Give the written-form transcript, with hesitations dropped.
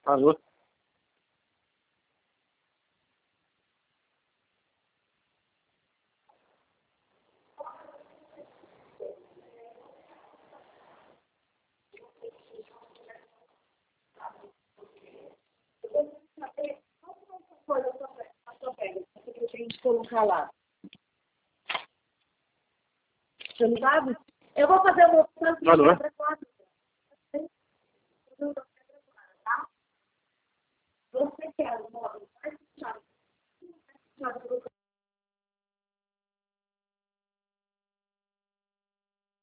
Alô? Colocar lá. Você não sabe? Eu vou fazer uma opção. Alô?